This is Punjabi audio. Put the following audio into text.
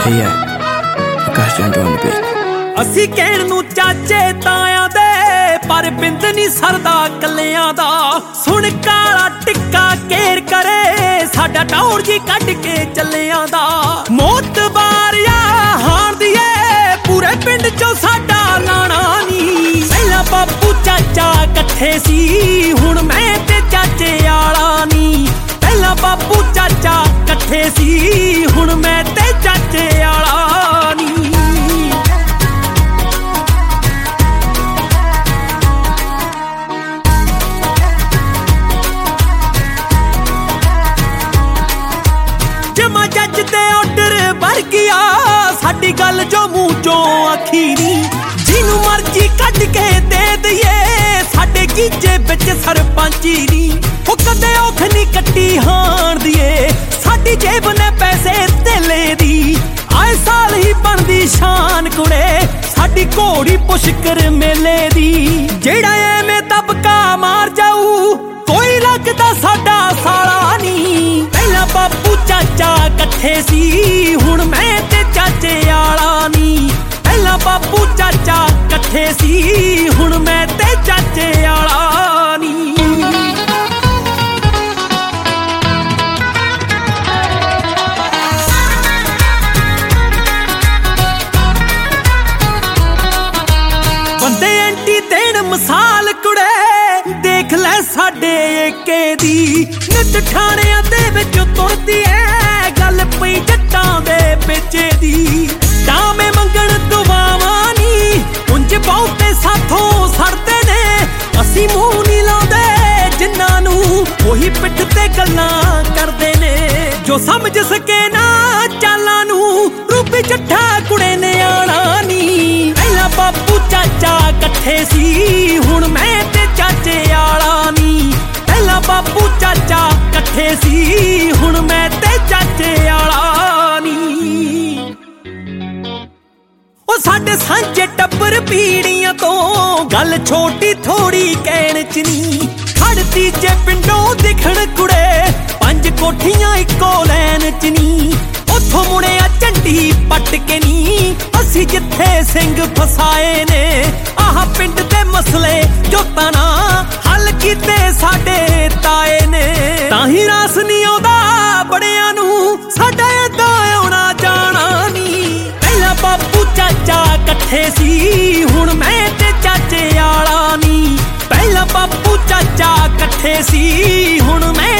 Hey yeah, Akash Jandu on the beat. ਅਸੀਂ ਕਹਿਣ ਨੂੰ ਚਾਚੇ ਤਾਇਆਂ ਦੇ ਪਰ ਬਿੰਦ ਨਹੀਂ ਸਰਦਾ ਕੱਲਿਆਂ ਦਾ। ਸੁਣ ਕਾਲਾ ਟਿੱਕਾ ਕੇਰ ਕਰੇ ਸਾਡਾ ਟੌਰ ਜੀ ਕੱਢ ਕੇ ਚੱਲਿਆਂ ਦਾ। ਮੋਤਬਾਰਿਆ ਹਾਣ ਦੀਏ ਪੂਰੇ ਪਿੰਡ ਚੋਂ ਸਾਡਾ ਲਾਣਾ ਨੀ। ਪਹਿਲਾਂ ਬਾਪੂ ਚਾਚਾ ਇਕੱਠੇ ਸੀ ਹੁਣ ਮੈਂ ਤੇ ਚਾਚੇ ਆਲਾ ਨੀ। ਪਹਿਲਾਂ ਬਾਪੂ ਚਾਚਾ ਇਕੱਠੇ ਸੀ ਹੁਣ ਮੈਂ ਤੇ ਚਾਚੇ ਆਲਾ ਨੀ। ਜੱਜ ਤੇ ਆਰਡਰ ਭਰ ਗਿਆ ਸਾਡੀ ਗੱਲ ਜੋ ਮੂੰਹ ਚੋਂ ਆਖੀ ਨੀ। ਜਿਹਨੂੰ ਮਰਜੀ ਕੱਢ ਕੇ ਦੇ ਦਈਏ ਸਾਡੇ ਕੀਜੇ ਵਿੱਚ ਸਰਪੰਚੀ ਨੀ। ਉਹ ਕਦੇ ਔਖ ਨਹੀਂ ਕੱਟੀ ਹਾਣ ਦੀਏ ਸਾਡੀ ਜੇਬ ਨੇ ਪੈਸੇ ਧੇਲੇ ਦੀ। ਆਏ ਸਾਲ ਹੀ ਬਣਦੀ ਸ਼ਾਨ ਕੁੜੇ ਸਾਡੀ ਘੋੜੀ ਪੁਸ਼ਕਰ ਮੇਲੇ ਦੀ। ਜਿਹੜਾ ਐਵੇਂ ਦਬਕਾ ਮਾਰ ਜਾਊ ਕੋਈ ਲੱਗਦਾ ਸਾਡਾ ਸਾਲਾ ਨੀ। ਪਹਿਲਾਂ ਬਾਪੂ ਚਾਚਾ ਇਕੱਠੇ ਸੀ ਹੁਣ ਮੈਂ ਤੇ ਚਾਚੇ ਆਲਾ ਨੀ। ਪਹਿਲਾਂ ਬਾਪੂ ਚਾਚਾ ਇਕੱਠੇ ਸੀ ਹੁਣ ਮੈਂ ਤੇ ਚਾਚੇ ਆਲਾ ਨੀ। ਬੰਦੇ ਐਂਟੀ ਦੇਣ ਮਿਸਾਲ ਕੁੜੇ ਦੇਖ ਲੈ ਸਾਡੇ ਏਕੇ ਦੀ। ਨਿੱਤ ਠਾਣਿਆਂ ਦੇ ਵਿੱਚ ਤੁਰਦੀ ਐ ਗੱਲ ਪਈ ਜੱਟਾਂ ਦੇ ਪੇਚੇ ਦੀ। ਡਾਵੇਂ ਮੰਗਣ ਦੁਆਵਾਂ ਨੀ ਉਂਝ ਬਹੁਤੇ ਸਾਥੋਂ ਸੜਦੇ ਨੇ। ਅਸੀਂ ਮੂੰਹ ਨਹੀਂ ਲਾਉਂਦੇ ਜਿਨ੍ਹਾਂ ਨੂੰ ਉਹੀ ਪਿੱਠ ਤੇ ਗੱਲਾਂ ਕਰਦੇ ਨੇ। ਜੋ ਸਮਝ ਸਕੇ ਨਾ ਚਾਲਾਂ ਨੂੰ ਰੂਪੀ ਜੱਠਾ ਕੁੜੇ ਨੇ ਆਣਾ ਨੀ। ਪਹਿਲਾਂ ਬਾਪੂ ਚਾਚਾ ਇਕੱਠੇ ਸੀ ਹੁਣ ਮੈਂ ਤੇ ਚਾਚੇ ਆਲਾ ਨੀ। ਪਹਿਲਾਂ ਬਾਪੂ ਚਾਚਾ ਇਕੱਠੇ ਸੀ ਹੁਣ ਮੈਂ ਤੇ ਚਾਚੇ ਆਲਾ ਨੀ। ਉਹ ਸਾਡੇ ਸਾਂਝੇ ਟੱਬਰ ਪੀੜੀਆਂ ਤੋਂ ਗੱਲ ਛੋਟੀ ਥੋੜੀ ਕਹਿਣ ਚ ਨੀ। ਖੜਦੀ ਜੇ ਪਿੰਡੋਂ ਦਿਖਣ ਕੁੜੇ 5 ਕੋਠੀਆਂ ਇੱਕੋ ਲੈਣ ਚ ਨੀ। ਉੱਥੋਂ ਮੁੜਿਆ ਝੰਡੀ ਪੱਟ ਕੇ ਨੀ ਅਸੀਂ ਜਿੱਥੇ ਸਿੰਘ ਫਸਾਏ ਨੇ। ਆਹ ਪਿੰਡ ਦੇ ਮਸਲੇ ਜੋਤਾਂ ਨਾ ਹੱਲ ਕੀਤੇ ਸਾਡੇ ਤਾਏ ਨੇ। ਤਾਂ ਹੀ ਰਾਸ ਨਹੀਂ ਆਉਂਦਾ ਬੜਿਆਂ ਨੂੰ ਸਾਡਾ ਏਦਾਂ ਆਉਣਾ ਜਾਣਾ ਨੀ। ਪਹਿਲਾਂ ਬਾਪੂ ਚਾਚਾ ਇਕੱਠੇ ਸੀ ਹੁਣ ਮੈਂ ਤੇ ਚਾਚੇ ਆਲਾ ਨੀ। ਪਹਿਲਾਂ ਬਾਪੂ ਚਾਚਾ ਇਕੱਠੇ ਸੀ ਹੁਣ ਮੈਂ